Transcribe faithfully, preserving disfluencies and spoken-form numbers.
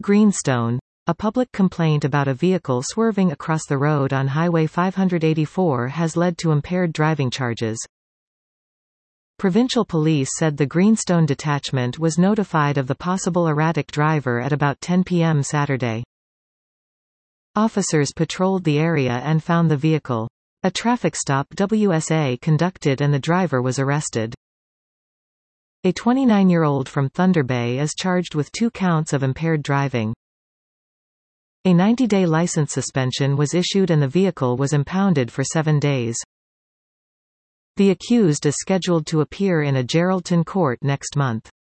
Greenstone. A public complaint about a vehicle swerving across the road on Highway five eighty-four has led to impaired driving charges. Provincial police said the Greenstone detachment was notified of the possible erratic driver at about ten p m Saturday. Officers patrolled the area and found the vehicle. A traffic stop W S A conducted and the driver was arrested. A twenty-nine-year-old from Thunder Bay is charged with two counts of impaired driving. A ninety-day license suspension was issued and the vehicle was impounded for seven days. The accused is scheduled to appear in a Geraldton court next month.